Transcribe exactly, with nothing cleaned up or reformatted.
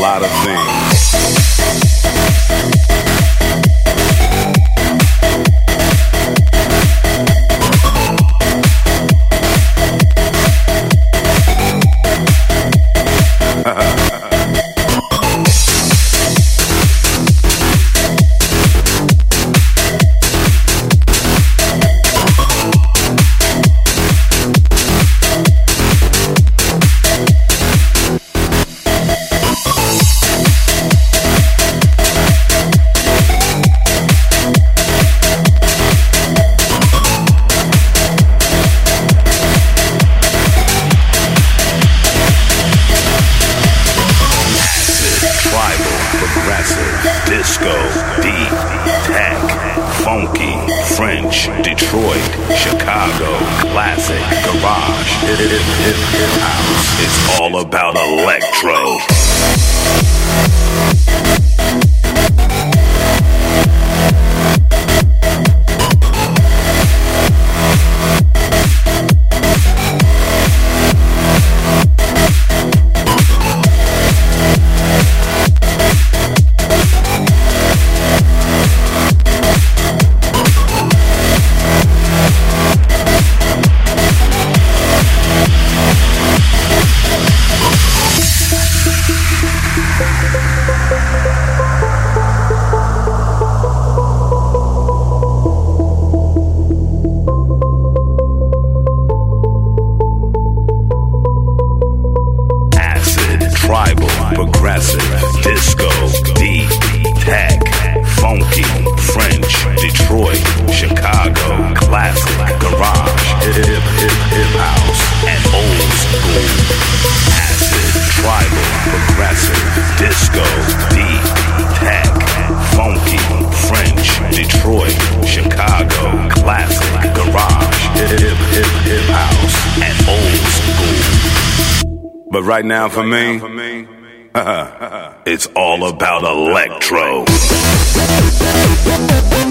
lot of things. Disco, deep, tech, funky, French, Detroit, Chicago, classic, garage, hip, hip, hip, hip house. It's all about electro. Tribal, progressive, disco, deep, tech, funky, French, Detroit, Chicago, classic, garage, hip, hip, hip, hip house, and old school. Acid, tribal, progressive, disco, deep, tech, funky, French, Detroit, Chicago, classic, garage, hip, hip, hip, hip house, and old school. But right now for me, it's all about electro.